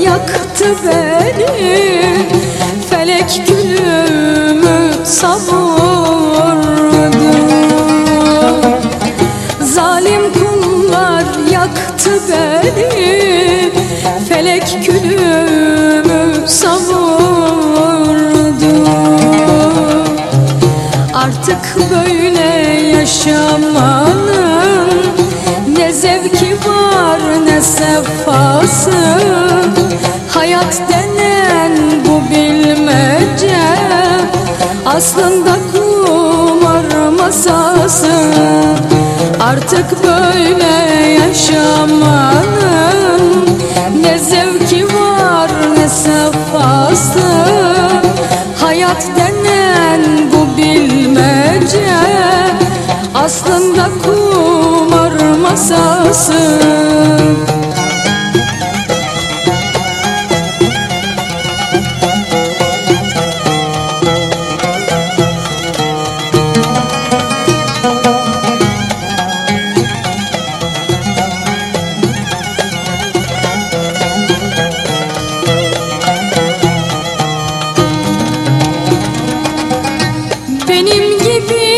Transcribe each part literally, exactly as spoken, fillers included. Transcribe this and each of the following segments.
yaktı beni, felek gülümü savurdu. Zalim kullar yaktı beni, felek gülümü savurdu. Artık böyle yaşamanın ne zevki var ne sefası. Hayat denen bu bilmece aslında kumar masası. Artık böyle yaşamanın ne zevki var ne sefası. Hayat denen bu bilmece aslında kumar masası. Benim gibi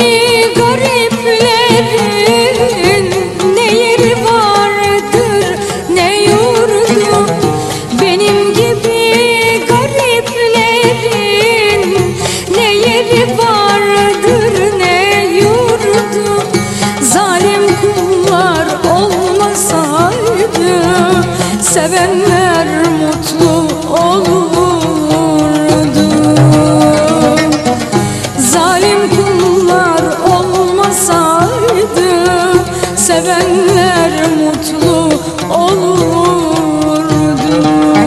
gariplerin ne yeri vardır ne yurdu. Benim gibi gariplerin ne yeri vardır ne yurdu. Zalim kullar olmasaydı sevenler mutlu olurdu. Sevenler mutlu olurdu.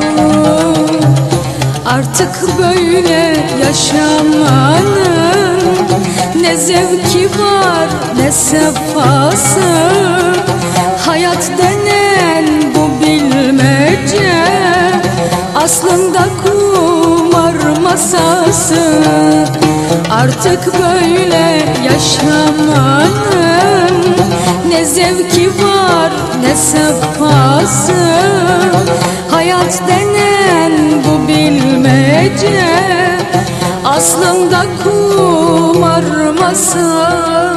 Artık böyle yaşamanın ne zevki var ne sefası. Hayat denen bu bilmece aslında kumar masası. Artık böyle yaşamanın ne zevki var ne sefası. Hayat denen bu bilmece aslında kumar masası.